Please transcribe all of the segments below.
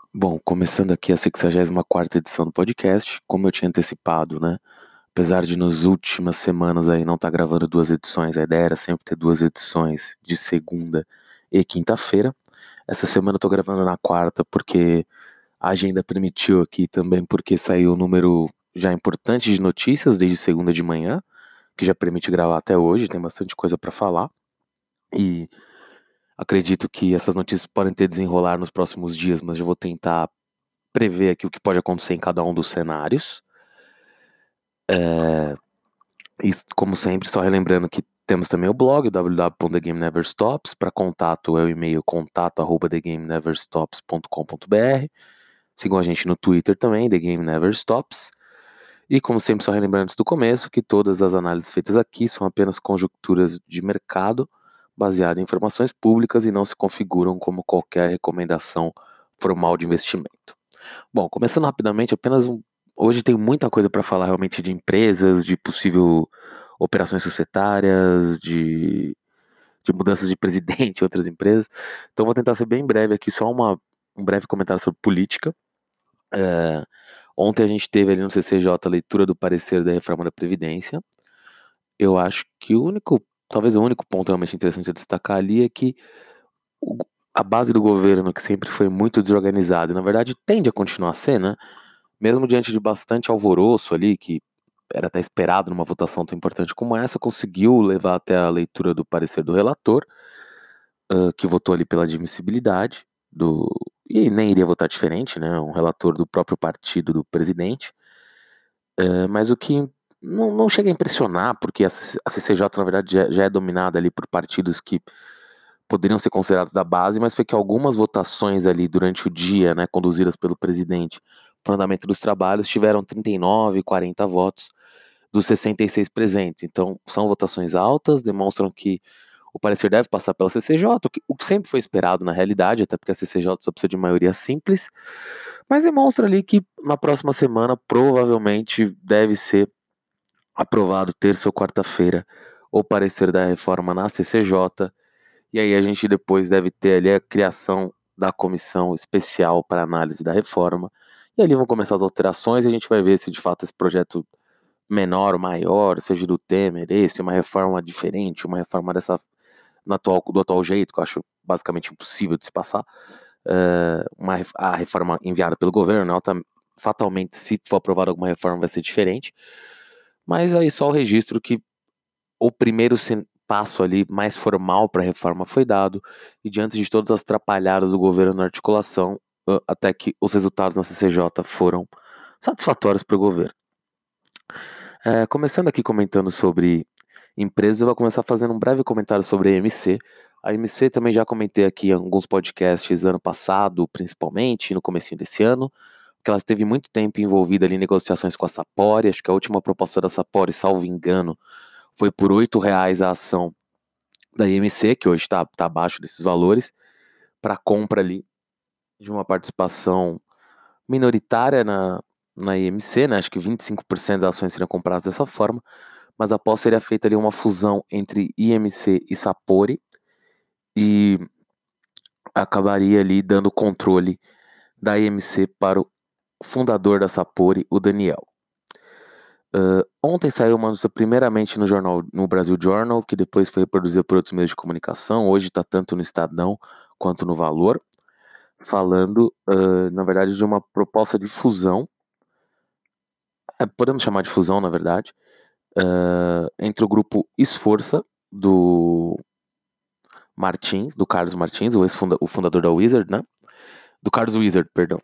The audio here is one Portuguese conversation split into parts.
Bom, começando aqui a 64ª edição do podcast, como eu tinha antecipado, né? Apesar de nas últimas semanas aí não estar gravando duas edições, a ideia era sempre ter duas edições de segunda e quinta-feira. Essa semana eu tô gravando na quarta porque a agenda permitiu aqui também, porque saiu um número já importante de notícias desde segunda de manhã, que já permite gravar até hoje, tem bastante coisa para falar. E acredito que essas notícias podem ter desenrolar nos próximos dias, mas eu vou tentar prever aqui o que pode acontecer em cada um dos cenários. E, como sempre, só relembrando que temos também o blog, www.thegameneverstops. Para contato é o e-mail contato@thegameneverstops.com.br. Sigam a gente no Twitter também, The Game Never Stops. E, como sempre, só relembrando antes do começo que todas as análises feitas aqui são apenas conjecturas de mercado, baseadas em informações públicas e não se configuram como qualquer recomendação formal de investimento. Bom, começando rapidamente, hoje tem muita coisa para falar realmente de empresas, de possível operações societárias, de mudanças de presidente em outras empresas. Então vou tentar ser bem breve aqui, um breve comentário sobre política. É, Ontem a gente teve ali no CCJ a leitura do parecer da reforma da Previdência. Eu acho que talvez o único ponto realmente interessante a destacar ali é que o- a base do governo, que sempre foi muito desorganizada, e na verdade tende a continuar a ser, né? Mesmo diante de bastante alvoroço ali, que era até esperado numa votação tão importante como essa, conseguiu levar até a leitura do parecer do relator, que votou ali pela admissibilidade do. E nem iria votar diferente, né? Um relator do próprio partido do presidente. Mas o que não chega a impressionar, porque a CCJ, na verdade, já é dominada ali por partidos que poderiam ser considerados da base, mas foi que algumas votações ali durante o dia, né, conduzidas pelo presidente para o andamento dos trabalhos, tiveram 39 e 40 votos dos 66 presentes. Então, são votações altas, demonstram que o parecer deve passar pela CCJ, o que sempre foi esperado na realidade, até porque a CCJ só precisa de maioria simples, mas demonstra ali que na próxima semana provavelmente deve ser aprovado terça ou quarta-feira o parecer da reforma na CCJ, e aí a gente depois deve ter ali a criação da comissão especial para análise da reforma. E ali vão começar as alterações e a gente vai ver se de fato esse projeto menor ou maior, seja do Temer, esse, uma reforma diferente, uma reforma do atual jeito, que eu acho basicamente impossível de se passar, a reforma enviada pelo governo, né, fatalmente, se for aprovada alguma reforma, vai ser diferente. Mas aí só o registro que o primeiro passo ali mais formal para a reforma foi dado, e diante de todas as atrapalhadas do governo na articulação, até que os resultados na CCJ foram satisfatórios para o governo. Começando aqui comentando sobre empresas, eu vou começar fazendo um breve comentário sobre a EMC. A EMC também já comentei aqui em alguns podcasts ano passado, principalmente, no comecinho desse ano, que ela esteve muito tempo envolvida ali em negociações com a Sapori. Acho que a última proposta da Sapori, salvo engano, foi por R$ 8 a ação da IMC, que hoje está abaixo desses valores, para compra ali de uma participação minoritária na IMC, né? Acho que 25% das ações seriam compradas dessa forma, mas após seria feita ali uma fusão entre IMC e Sapori e acabaria ali dando controle da IMC para o fundador da Sapori, o Daniel. Ontem saiu uma notícia primeiramente no jornal, no Brasil Journal, que depois foi reproduzida por outros meios de comunicação. Hoje está tanto no Estadão quanto no Valor, falando, na verdade, de uma proposta de fusão, podemos chamar de fusão, na verdade, entre o grupo Esforça, do Martins, do Carlos Martins, o fundador da Wizard, né? Do Carlos Wizard, perdão.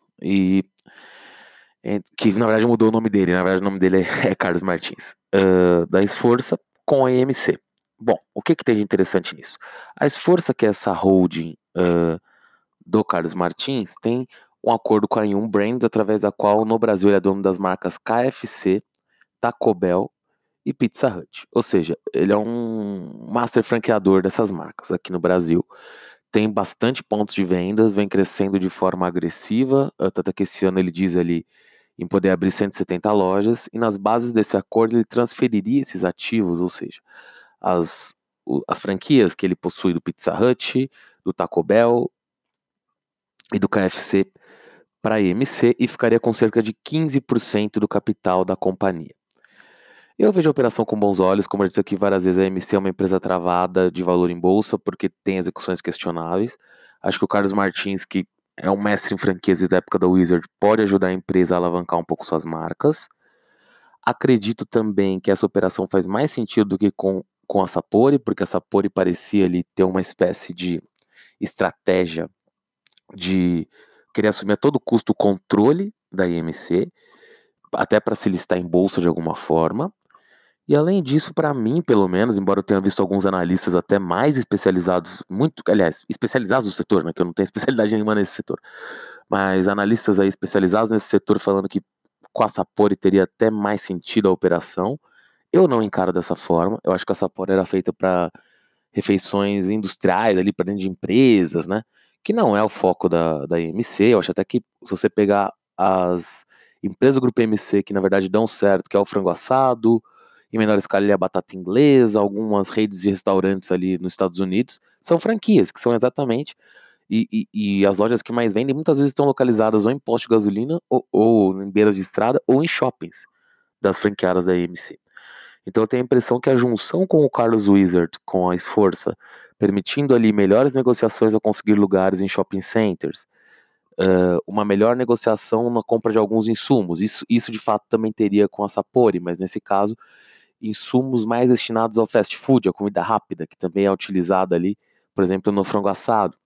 Que na verdade mudou o nome dele, na verdade o nome dele é Carlos Martins. Da Esforça com a EMC. Bom, o que tem de interessante nisso? A Esforça, que é essa holding do Carlos Martins, tem um acordo com a Yum Brands, através da qual no Brasil ele é dono das marcas KFC, Taco Bell e Pizza Hut. Ou seja, ele é um master franqueador dessas marcas aqui no Brasil. Tem bastante pontos de vendas, vem crescendo de forma agressiva, tanto que esse ano ele diz ali em poder abrir 170 lojas, e nas bases desse acordo ele transferiria esses ativos, ou seja, as franquias que ele possui do Pizza Hut, do Taco Bell e do KFC para a EMC e ficaria com cerca de 15% do capital da companhia. Eu vejo a operação com bons olhos, como eu disse aqui várias vezes, a EMC é uma empresa travada de valor em bolsa porque tem execuções questionáveis. Acho que o Carlos Martins, que é um mestre em franquias da época da Wizard, pode ajudar a empresa a alavancar um pouco suas marcas. Acredito também que essa operação faz mais sentido do que com a Sapori, porque a Sapori parecia ali ter uma espécie de estratégia de querer assumir a todo custo o controle da IMC, até para se listar em bolsa de alguma forma. E além disso, para mim, pelo menos, embora eu tenha visto alguns analistas até mais especializados, aliás, especializados no setor, né, que eu não tenho especialidade nenhuma nesse setor, mas analistas aí especializados nesse setor falando que com a Sapori teria até mais sentido a operação. Eu não encaro dessa forma. Eu acho que a Sapori era feita para refeições industriais ali para dentro de empresas, né? Que não é o foco da IMC. Eu acho até que se você pegar as empresas do grupo IMC que na verdade dão certo, que é o frango assado, em menor escala ali a batata inglesa, algumas redes de restaurantes ali nos Estados Unidos, são franquias, que são exatamente, e as lojas que mais vendem muitas vezes estão localizadas ou em posto de gasolina, ou em beiras de estrada, ou em shoppings das franqueadas da IMC. Então eu tenho a impressão que a junção com o Carlos Wizard, com a Esforça, permitindo ali melhores negociações ao conseguir lugares em shopping centers, uma melhor negociação na compra de alguns insumos. Isso de fato também teria com a Sapori, mas nesse caso, insumos mais destinados ao fast food, a comida rápida, que também é utilizada ali, por exemplo, no frango assado.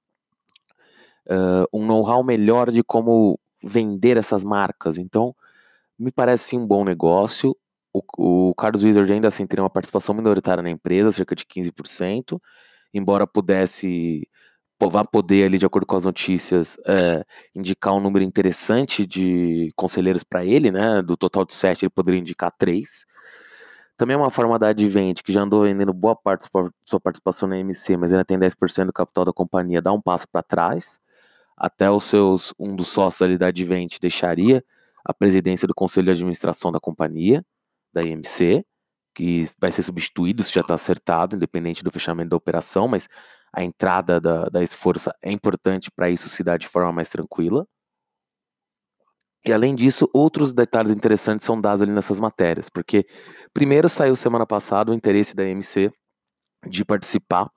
Um know-how melhor de como vender essas marcas. Então, me parece sim um bom negócio. O Carlos Wizard ainda assim teria uma participação minoritária na empresa, cerca de 15%, embora vá poder ali, de acordo com as notícias, indicar um número interessante de conselheiros para ele, né? Do total de 7, ele poderia indicar 3. Também é uma forma da Advent, que já andou vendendo boa parte da sua participação na MC, mas ainda tem 10% do capital da companhia, dá um passo para trás. Até um dos sócios ali da Advent deixaria a presidência do conselho de administração da companhia, da IMC, que vai ser substituído se já está acertado, independente do fechamento da operação, mas a entrada da Esforça é importante para isso se dar de forma mais tranquila. E além disso, outros detalhes interessantes são dados ali nessas matérias, porque primeiro saiu semana passada o interesse da IMC de participar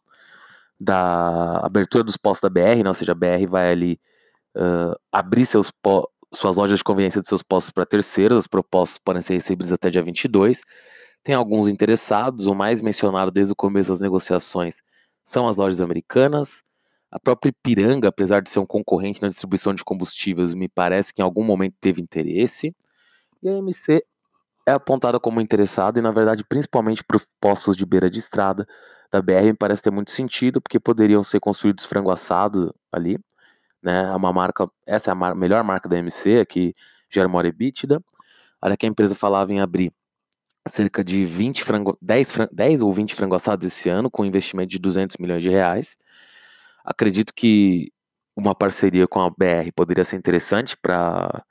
da abertura dos postos da BR, né? Ou seja, a BR vai ali abrir suas lojas de conveniência de seus postos para terceiros. As propostas podem ser recebidas até dia 22. Tem alguns interessados, o mais mencionado desde o começo das negociações são as lojas americanas. A própria Ipiranga, apesar de ser um concorrente na distribuição de combustíveis, me parece que em algum momento teve interesse. E a MC é apontada como interessada e, na verdade, principalmente para os postos de beira de estrada da BR, me parece ter muito sentido, porque poderiam ser construídos frango assado ali, né? Essa é a melhor marca da MC, que gera maior EBITDA. Olha que a empresa falava em abrir cerca de 10 ou 20 frango assados esse ano, com investimento de 200 milhões de reais. Acredito que uma parceria com a BR poderia ser interessante para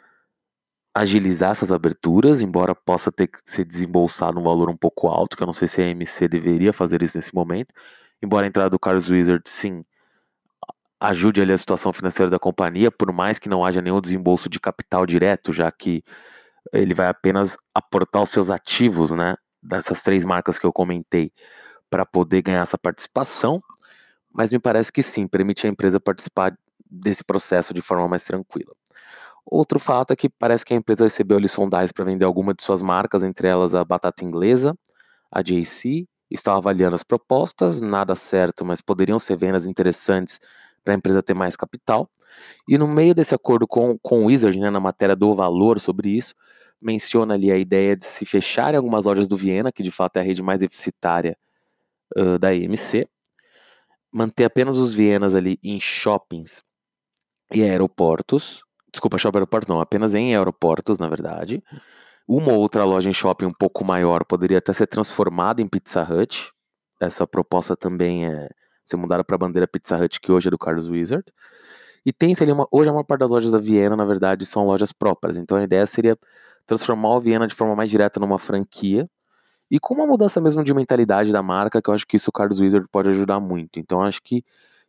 agilizar essas aberturas, embora possa ter que ser desembolsado um valor um pouco alto, que eu não sei se a MC deveria fazer isso nesse momento. Embora a entrada do Carlos Wizard, sim, ajude ali a situação financeira da companhia, por mais que não haja nenhum desembolso de capital direto, já que ele vai apenas aportar os seus ativos, né, dessas 3 marcas que eu comentei, para poder ganhar essa participação, mas me parece que sim, permite a empresa participar desse processo de forma mais tranquila. Outro fato é que parece que a empresa recebeu ali sondagens para vender alguma de suas marcas, entre elas a batata inglesa, a JC, estava avaliando as propostas, nada certo, mas poderiam ser vendas interessantes para a empresa ter mais capital. E no meio desse acordo com o Wizard, né, na matéria do valor sobre isso, menciona ali a ideia de se fecharem algumas lojas do Viena, que de fato é a rede mais deficitária da EMC, manter apenas os Vienas ali em shoppings e aeroportos, desculpa, shopping aeroporto não, apenas em aeroportos, na verdade. Uma ou outra loja em shopping um pouco maior poderia até ser transformada em Pizza Hut. Essa proposta também é ser mudada para a bandeira Pizza Hut, que hoje é do Carlos Wizard. E tem-se ali hoje a maior parte das lojas da Viena, na verdade, são lojas próprias. Então a ideia seria transformar o Viena de forma mais direta numa franquia. E com uma mudança mesmo de mentalidade da marca, que eu acho que isso o Carlos Wizard pode ajudar muito. Então acho que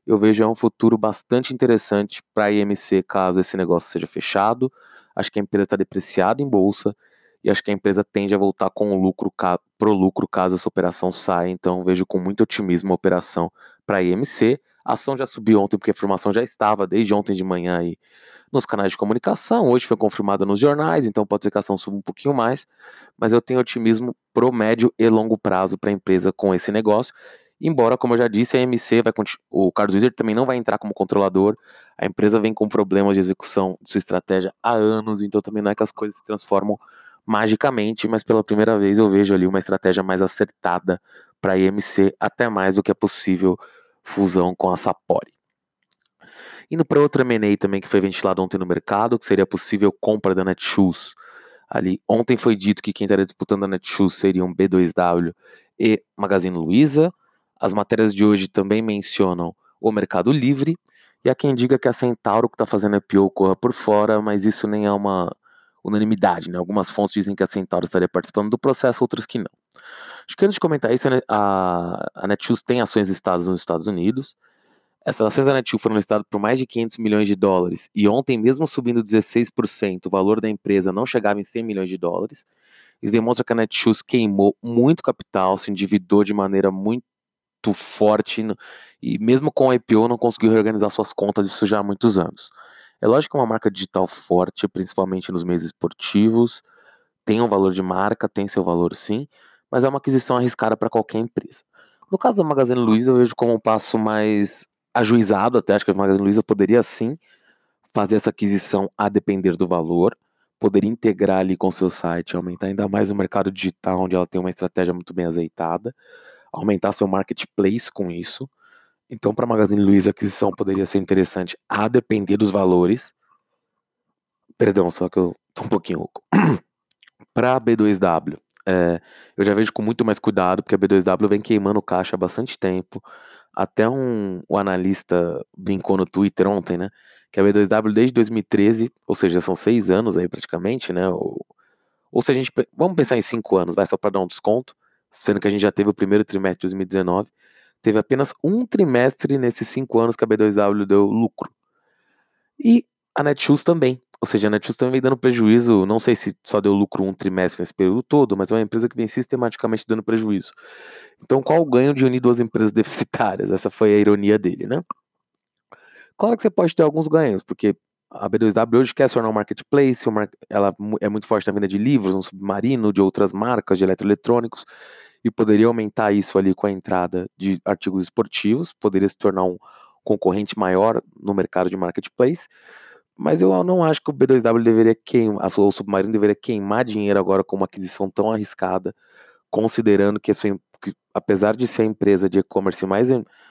eu vejo um futuro bastante interessante para a IMC caso esse negócio seja fechado. Acho que a empresa está depreciada em bolsa e acho que a empresa tende a voltar com o lucro pro lucro caso essa operação saia. Então vejo com muito otimismo a operação para a IMC. A ação já subiu ontem porque a informação já estava desde ontem de manhã aí nos canais de comunicação. Hoje foi confirmada nos jornais, então pode ser que a ação suba um pouquinho mais, mas eu tenho otimismo pro médio e longo prazo para a empresa com esse negócio. Embora, como eu já disse, a MC o Carlos Wizard também não vai entrar como controlador. A empresa vem com problemas de execução de sua estratégia há anos, então também não é que as coisas se transformam magicamente, mas pela primeira vez eu vejo ali uma estratégia mais acertada para a IMC, até mais do que é possível fusão com a Sapori. Indo para outra M&A também que foi ventilado ontem no mercado, que seria a possível compra da Netshoes. Ali, ontem foi dito que quem estaria disputando a Netshoes seriam B2W e Magazine Luiza. As matérias de hoje também mencionam o Mercado Livre. E há quem diga que a Centauro que está fazendo IPO corra por fora, mas isso nem é uma unanimidade, né? Algumas fontes dizem que a Centauro estaria participando do processo, outras que não. Acho que antes de comentar isso, a Netshoes tem ações listadas nos Estados Unidos. Essas ações da Netshoes foram listadas por mais de 500 milhões de dólares e ontem, mesmo subindo 16%, o valor da empresa não chegava em 100 milhões de dólares. Isso demonstra que a Netshoes queimou muito capital, se endividou de maneira muito forte e mesmo com o IPO não conseguiu reorganizar suas contas, isso já há muitos anos. É lógico que é uma marca digital forte, principalmente nos meios esportivos, tem um valor de marca, tem seu valor sim, mas é uma aquisição arriscada para qualquer empresa. No caso da Magazine Luiza, eu vejo como um passo mais ajuizado, até acho que a Magazine Luiza poderia sim fazer essa aquisição a depender do valor, poderia integrar ali com seu site, aumentar ainda mais o mercado digital, onde ela tem uma estratégia muito bem azeitada, aumentar seu marketplace com isso. Então, para a Magazine Luiza, a aquisição poderia ser interessante a depender dos valores. Perdão, só que eu tô um pouquinho rouco. Para a B2W, eu já vejo com muito mais cuidado, porque a B2W vem queimando caixa há bastante tempo. Até o analista brincou no Twitter ontem, né? Que a B2W desde 2013, ou seja, são 6 anos aí praticamente, né? Ou se a gente. Vamos pensar em 5 anos, vai só para dar um desconto, sendo que a gente já teve o primeiro trimestre de 2019. Teve apenas um trimestre nesses 5 anos que a B2W deu lucro. E a Netshoes também. Ou seja, a Netshoes também vem dando prejuízo, não sei se só deu lucro um trimestre nesse período todo, mas é uma empresa que vem sistematicamente dando prejuízo. Então, qual o ganho de unir duas empresas deficitárias? Essa foi a ironia dele, né? Claro que você pode ter alguns ganhos, porque a B2W hoje quer se tornar um marketplace, ela é muito forte na venda de livros, no Submarino, de outras marcas, de eletroeletrônicos, e poderia aumentar isso ali com a entrada de artigos esportivos, poderia se tornar um concorrente maior no mercado de marketplace, mas eu não acho que o B2W deveria queimar, o Submarino deveria queimar dinheiro agora com uma aquisição tão arriscada, considerando que, apesar de ser a empresa de e-commerce mais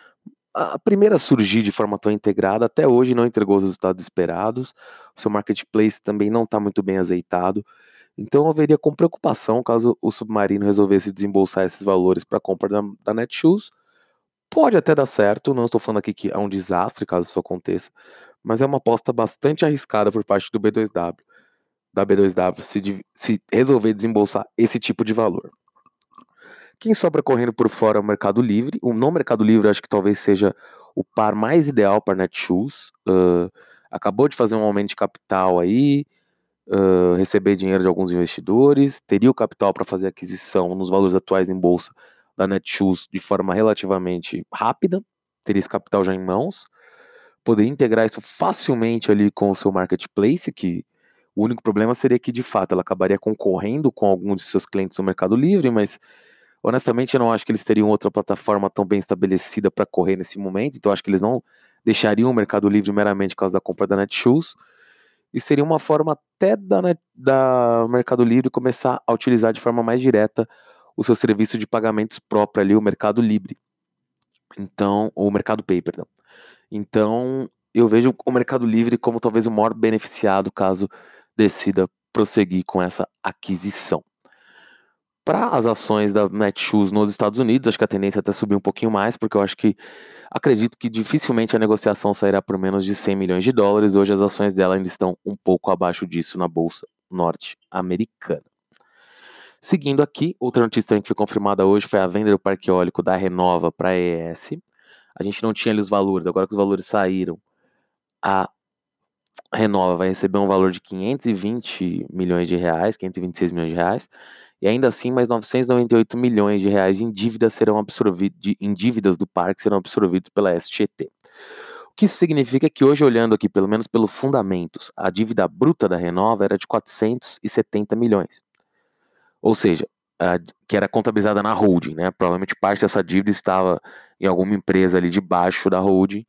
a primeira a surgir de forma tão integrada, até hoje não entregou os resultados esperados, o seu marketplace também não está muito bem azeitado, então eu veria com preocupação caso o Submarino resolvesse desembolsar esses valores para a compra da Netshoes. Pode até dar certo, não estou falando aqui que é um desastre caso isso aconteça, mas é uma aposta bastante arriscada por parte do B2W, da B2W, se resolver desembolsar esse tipo de valor. Quem sobra correndo por fora é o Mercado Livre. O não Mercado Livre acho que talvez seja o par mais ideal para Netshoes. Acabou de fazer um aumento de capital aí, receber dinheiro de alguns investidores, teria o capital para fazer aquisição nos valores atuais em bolsa da Netshoes de forma relativamente rápida, teria esse capital já em mãos, poderia integrar isso facilmente ali com o seu marketplace, que o único problema seria que de fato ela acabaria concorrendo com alguns de seus clientes no Mercado Livre, mas honestamente, eu não acho que eles teriam outra plataforma tão bem estabelecida para correr nesse momento, então acho que eles não deixariam o Mercado Livre meramente por causa da compra da Netshoes, e seria uma forma até da Mercado Livre começar a utilizar de forma mais direta o seu serviço de pagamentos próprio ali, o Mercado Livre. Então, o Mercado Pay, perdão. Então, eu vejo o Mercado Livre como talvez o maior beneficiado caso decida prosseguir com essa aquisição. Para as ações da Netshoes nos Estados Unidos, acho que a tendência é até subir um pouquinho mais, porque eu acredito que dificilmente a negociação sairá por menos de 100 milhões de dólares. Hoje as ações dela ainda estão um pouco abaixo disso na bolsa norte-americana. Seguindo aqui, outra notícia que foi confirmada hoje foi a venda do parque eólico da Renova para a ES. a gente não tinha ali os valores, agora que os valores saíram, a Renova vai receber um valor de 520 milhões de reais, 526 milhões de reais, e ainda assim mais 998 milhões de reais em dívidas serão absorvidos, em dívidas do parque serão absorvidos pela SGT. O que isso significa que hoje, olhando aqui, pelo menos pelos fundamentos, a dívida bruta da Renova era de 470 milhões. Ou seja, que era contabilizada na holding, né? Provavelmente parte dessa dívida estava em alguma empresa ali debaixo da holding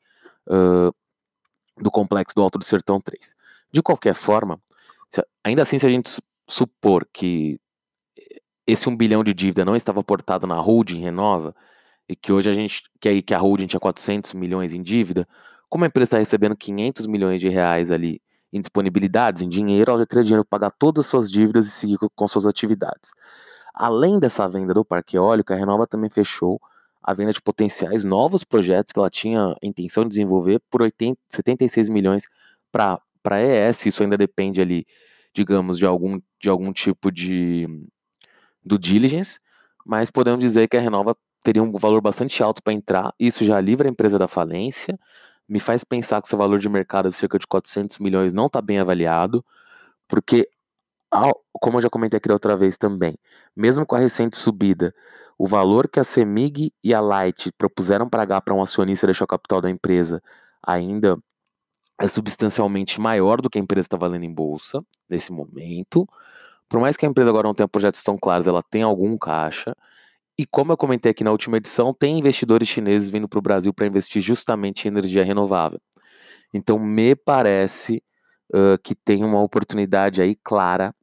do complexo do Alto do Sertão 3. De qualquer forma, ainda assim, se a gente supor que esse 1 bilhão de dívida não estava aportado na holding Renova, e que hoje que a holding tinha 400 milhões em dívida, como a empresa está recebendo 500 milhões de reais ali em disponibilidades, em dinheiro, ela já teria dinheiro para pagar todas as suas dívidas e seguir com suas atividades. Além dessa venda do parque eólico, a Renova também fechou a venda de potenciais novos projetos que ela tinha intenção de desenvolver por 76 milhões para a ES. Isso ainda depende ali, digamos, de algum tipo de due diligence, mas podemos dizer que a Renova teria um valor bastante alto para entrar. Isso já livra a empresa da falência. Me faz pensar que seu valor de mercado de cerca de 400 milhões não está bem avaliado, porque como eu já comentei aqui da outra vez também, mesmo com a recente subida, o valor que a CEMIG e a Light propuseram pagar para um acionista deixar o capital da empresa ainda é substancialmente maior do que a empresa está valendo em bolsa nesse momento. Por mais que a empresa agora não tenha projetos tão claros, ela tem algum caixa. E como eu comentei aqui na última edição, tem investidores chineses vindo para o Brasil para investir justamente em energia renovável. Então me parece que tem uma oportunidade aí clara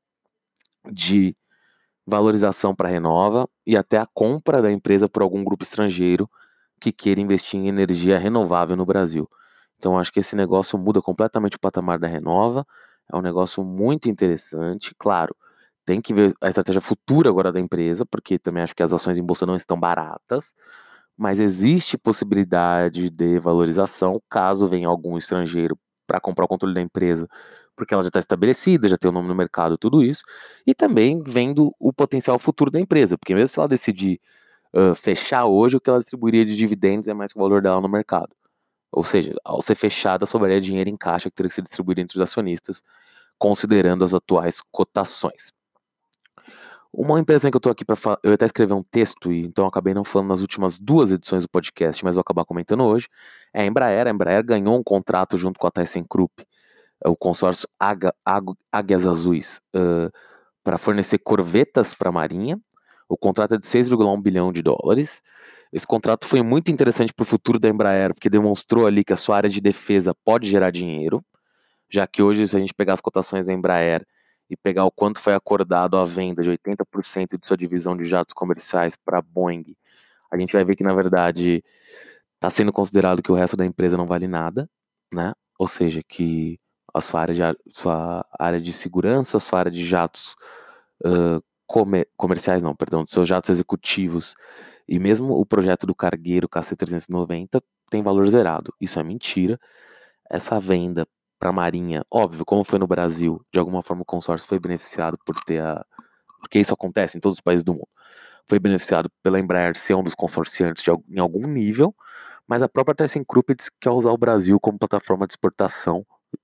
de valorização para a Renova e até a compra da empresa por algum grupo estrangeiro que queira investir em energia renovável no Brasil. Então acho que esse negócio muda completamente o patamar da Renova, é um negócio muito interessante, claro, tem que ver a estratégia futura agora da empresa, porque também acho que as ações em bolsa não estão baratas, mas existe possibilidade de valorização caso venha algum estrangeiro para comprar o controle da empresa, porque ela já está estabelecida, já tem o nome no mercado, tudo isso, e também vendo o potencial futuro da empresa, porque mesmo se ela decidir fechar hoje, o que ela distribuiria de dividendos é mais que o valor dela no mercado. Ou seja, ao ser fechada, sobraria dinheiro em caixa que teria que ser distribuído entre os acionistas, considerando as atuais cotações. Uma empresa que eu estou aqui para falar, eu até escrevi um texto, e então eu acabei não falando nas últimas 2 edições do podcast, mas vou acabar comentando hoje, é a Embraer. A Embraer ganhou um contrato junto com a ThyssenKrupp, o consórcio Águias Azuis, para fornecer corvetas para a Marinha. O contrato é de 6,1 bilhão de dólares. Esse contrato foi muito interessante para o futuro da Embraer, porque demonstrou ali que a sua área de defesa pode gerar dinheiro, já que hoje, se a gente pegar as cotações da Embraer e pegar o quanto foi acordado a venda de 80% de sua divisão de jatos comerciais para a Boeing, a gente vai ver que, na verdade, está sendo considerado que o resto da empresa não vale nada, né? Ou seja, que a sua área de segurança, a sua área de jatos comerciais, não, perdão, dos seus jatos executivos e mesmo o projeto do cargueiro KC-390 tem valor zerado. Isso é mentira. Essa venda para a Marinha, óbvio, como foi no Brasil, de alguma forma o consórcio foi beneficiado porque isso acontece em todos os países do mundo. Foi beneficiado pela Embraer ser um dos consorciantes em algum nível, mas a própria ThyssenKrupp disse que quer usar o Brasil como plataforma de exportação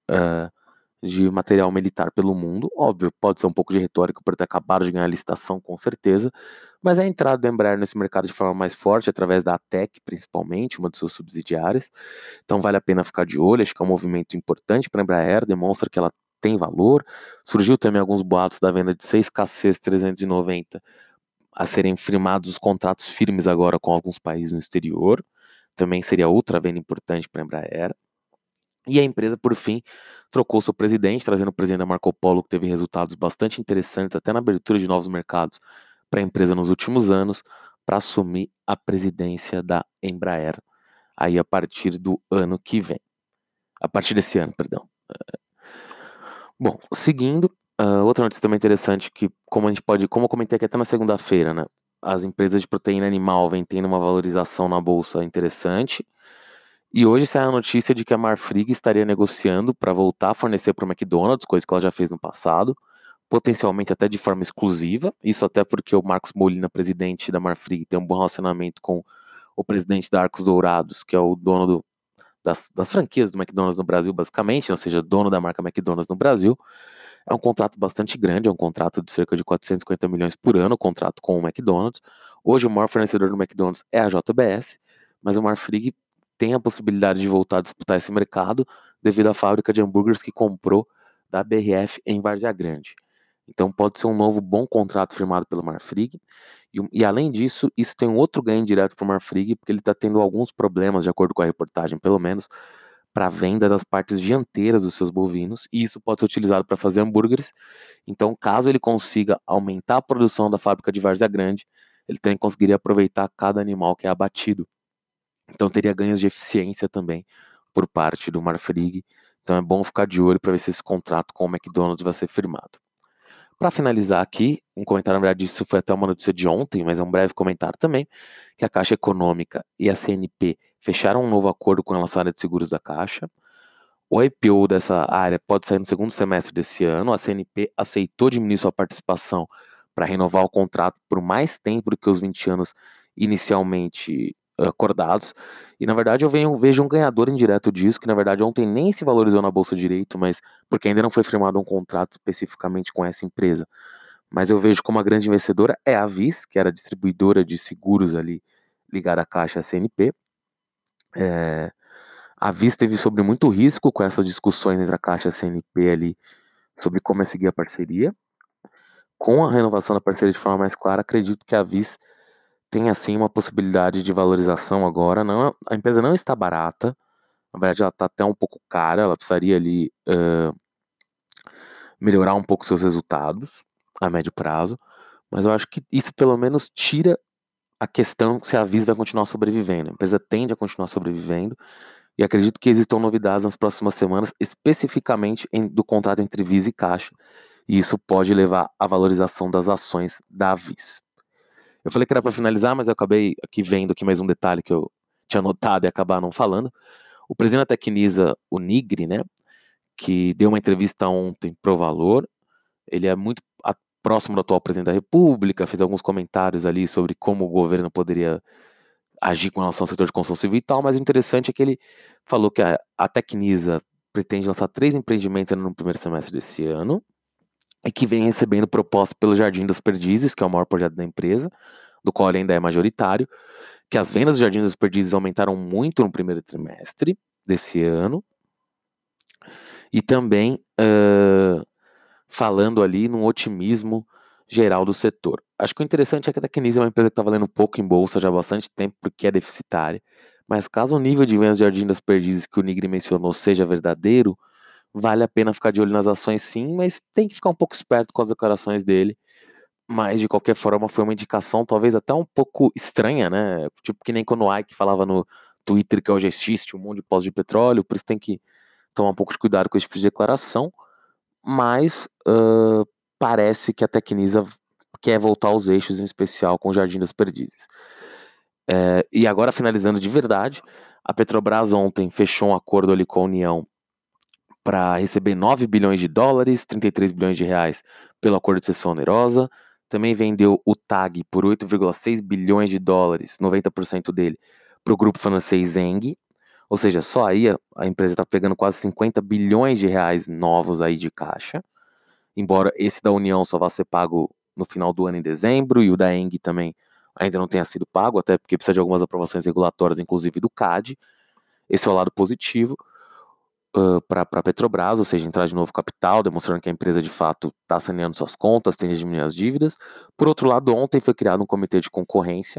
de material militar pelo mundo. Óbvio, pode ser um pouco de retórica por ter acabado de ganhar a licitação, com certeza, mas a entrada da Embraer nesse mercado de forma mais forte, através da ATEC, principalmente, uma de suas subsidiárias. Então vale a pena ficar de olho, acho que é um movimento importante para a Embraer, demonstra que ela tem valor. Surgiu também alguns boatos da venda de 6 KCs 390 a serem firmados os contratos firmes agora com alguns países no exterior. Também seria outra venda importante para a Embraer. E a empresa, por fim, trocou seu presidente, trazendo o presidente da Marco Polo, que teve resultados bastante interessantes, até na abertura de novos mercados para a empresa nos últimos anos, para assumir a presidência da Embraer, aí a partir do ano que vem. A partir desse ano, perdão. Bom, seguindo, outra notícia também interessante, que como eu comentei aqui até na segunda-feira, né? As empresas de proteína animal vêm tendo uma valorização na bolsa interessante. E hoje saiu a notícia de que a Marfrig estaria negociando para voltar a fornecer para o McDonald's, coisa que ela já fez no passado, potencialmente até de forma exclusiva. Isso até porque o Marcos Molina, presidente da Marfrig, tem um bom relacionamento com o presidente da Arcos Dourados, que é o dono das franquias do McDonald's no Brasil, basicamente, ou seja, dono da marca McDonald's no Brasil. É um contrato bastante grande, é um contrato de cerca de 450 milhões por ano, o contrato com o McDonald's. Hoje o maior fornecedor do McDonald's é a JBS, mas o Marfrig tem a possibilidade de voltar a disputar esse mercado devido à fábrica de hambúrgueres que comprou da BRF em Várzea Grande. Então pode ser um novo bom contrato firmado pelo Marfrig. E além disso, isso tem um outro ganho direto para o Marfrig, porque ele está tendo alguns problemas, de acordo com a reportagem, pelo menos, para a venda das partes dianteiras dos seus bovinos, e isso pode ser utilizado para fazer hambúrgueres. Então, caso ele consiga aumentar a produção da fábrica de Várzea Grande, ele também conseguiria aproveitar cada animal que é abatido. Então, teria ganhos de eficiência também por parte do Marfrig. Então, é bom ficar de olho para ver se esse contrato com o McDonald's vai ser firmado. Para finalizar aqui, um comentário, na verdade, isso foi até uma notícia de ontem, mas é um breve comentário também, que a Caixa Econômica e a CNP fecharam um novo acordo com relação à área de seguros da Caixa. O IPO dessa área pode sair no segundo semestre desse ano. A CNP aceitou diminuir sua participação para renovar o contrato por mais tempo do que os 20 anos inicialmente acordados. E na verdade vejo um ganhador indireto disso, que na verdade ontem nem se valorizou na Bolsa Direito, mas porque ainda não foi firmado um contrato especificamente com essa empresa. Mas eu vejo como a grande vencedora é a Vis, que era a distribuidora de seguros ali ligada à Caixa CNP. A Vis teve sobre muito risco com essas discussões entre a Caixa e a CNP ali sobre como é seguir a parceria. Com a renovação da parceria de forma mais clara, acredito que a Vis tem assim uma possibilidade de valorização agora. Não, a empresa não está barata, na verdade ela está até um pouco cara, ela precisaria ali melhorar um pouco seus resultados a médio prazo, mas eu acho que isso pelo menos tira a questão se a Vis vai continuar sobrevivendo. A empresa tende a continuar sobrevivendo e acredito que existam novidades nas próximas semanas, especificamente do contrato entre Vis e Caixa, e isso pode levar à valorização das ações da Vis. Eu falei que era para finalizar, mas eu acabei aqui vendo aqui mais um detalhe que eu tinha notado e acabar não falando. O presidente da Tecnisa, o Nigri, né, que deu uma entrevista ontem pro Valor, ele é muito próximo do atual presidente da República, fez alguns comentários ali sobre como o governo poderia agir com relação ao setor de construção civil e tal, mas o interessante é que ele falou que a Tecnisa pretende lançar 3 empreendimentos no primeiro semestre desse ano, e que vem recebendo proposta pelo Jardim das Perdizes, que é o maior projeto da empresa, do qual ele ainda é majoritário, que as vendas do Jardim das Perdizes aumentaram muito no primeiro trimestre desse ano, e também falando ali num otimismo geral do setor. Acho que o interessante é que a Tecnisa é uma empresa que está valendo pouco em bolsa já há bastante tempo, porque é deficitária, mas caso o nível de vendas do Jardim das Perdizes que o Nigri mencionou seja verdadeiro, vale a pena ficar de olho nas ações sim, mas tem que ficar um pouco esperto com as declarações dele. Mas, de qualquer forma, foi uma indicação talvez até um pouco estranha, né? Tipo que nem quando o Ike falava no Twitter que hoje existe um monte de pós de petróleo, por isso tem que tomar um pouco de cuidado com esse tipo de declaração. Mas parece que a Tecnisa quer voltar aos eixos, em especial com o Jardim das Perdizes. E agora, finalizando de verdade, a Petrobras ontem fechou um acordo ali com a União para receber 9 bilhões de dólares, 33 bilhões de reais pelo acordo de cessão onerosa. Também vendeu o TAG por 8,6 bilhões de dólares, 90% dele, para o grupo francês Eng. Ou seja, só aí a empresa está pegando quase 50 bilhões de reais novos aí de caixa. Embora esse da União só vá ser pago no final do ano em dezembro, e o da Eng também ainda não tenha sido pago, até porque precisa de algumas aprovações regulatórias, inclusive do CAD. Esse é o lado positivo para a Petrobras, ou seja, entrar de novo capital, demonstrando que a empresa de fato está saneando suas contas, tende a diminuir as dívidas. Por outro lado, ontem foi criado um comitê de concorrência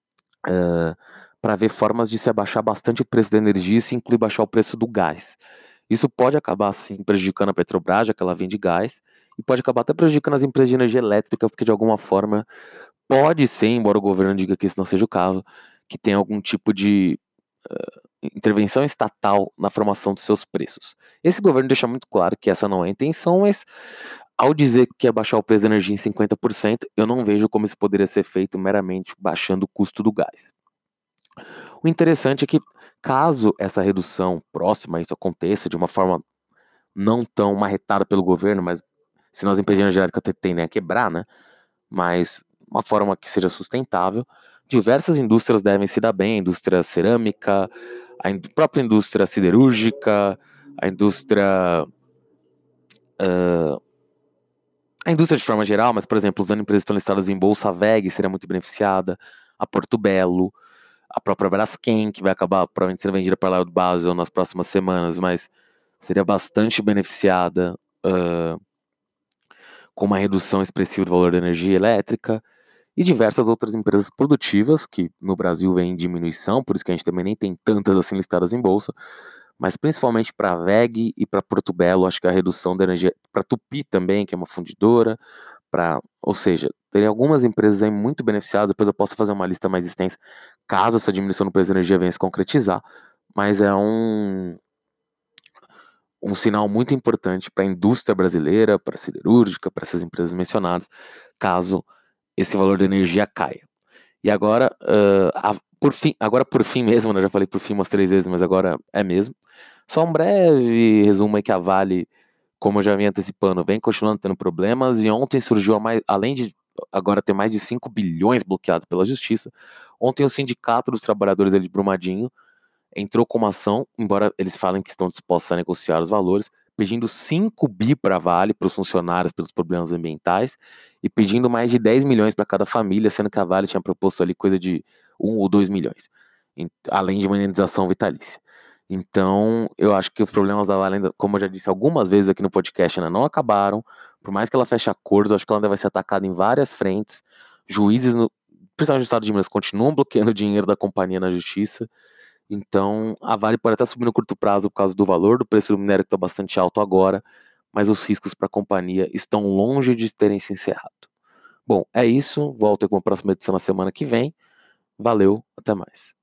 para ver formas de se abaixar bastante o preço da energia e se incluir baixar o preço do gás. Isso pode acabar, sim, prejudicando a Petrobras, já que ela vende gás, e pode acabar até prejudicando as empresas de energia elétrica, porque de alguma forma pode ser, embora o governo diga que isso não seja o caso, que tem algum tipo de intervenção estatal na formação dos seus preços. Esse governo deixa muito claro que essa não é a intenção, mas ao dizer que quer baixar o preço da energia em 50%, eu não vejo como isso poderia ser feito meramente baixando o custo do gás. O interessante é que, caso essa redução próxima isso aconteça de uma forma não tão marretada pelo governo, mas senão as empresas de energia elétrica tendem a quebrar, né? Mas uma forma que seja sustentável, diversas indústrias devem se dar bem, a indústria cerâmica, própria indústria siderúrgica, a indústria de forma geral, mas, por exemplo, usando empresas que estão listadas em bolsa, a WEG seria muito beneficiada, a Porto Belo, a própria Braskem, que vai acabar provavelmente sendo vendida para lá do Basel nas próximas semanas, mas seria bastante beneficiada com uma redução expressiva do valor da energia elétrica, e diversas outras empresas produtivas, que no Brasil vem em diminuição, por isso que a gente também nem tem tantas assim listadas em bolsa, mas principalmente para a WEG e para Porto Belo, acho que a redução da energia, para Tupi também, que é uma fundidora, ou seja, tem algumas empresas aí muito beneficiadas, depois eu posso fazer uma lista mais extensa, caso essa diminuição no preço da energia venha se concretizar, mas é um sinal muito importante para a indústria brasileira, para a siderúrgica, para essas empresas mencionadas, caso esse valor da energia caia. E agora, por fim mesmo, né, já falei por fim umas 3 vezes, mas agora é mesmo. Só um breve resumo aí que a Vale, como eu já vinha antecipando, vem continuando tendo problemas, e ontem surgiu, além de agora ter mais de 5 bilhões bloqueados pela justiça, ontem o Sindicato dos Trabalhadores ali de Brumadinho entrou com uma ação, embora eles falem que estão dispostos a negociar os valores, pedindo 5 bi para a Vale, para os funcionários, pelos problemas ambientais, e pedindo mais de 10 milhões para cada família, sendo que a Vale tinha proposto ali coisa de 1 ou 2 milhões, além de uma indenização vitalícia. Então, eu acho que os problemas da Vale, ainda, como eu já disse algumas vezes aqui no podcast, ainda não acabaram. Por mais que ela feche acordos, eu acho que ela ainda vai ser atacada em várias frentes. Juízes, principalmente no estado de Minas, continuam bloqueando o dinheiro da companhia na justiça. Então, a Vale pode até subir no curto prazo por causa do valor do preço do minério, que está bastante alto agora, mas os riscos para a companhia estão longe de terem se encerrado. Bom, é isso. Volto com a próxima edição na semana que vem. Valeu, até mais.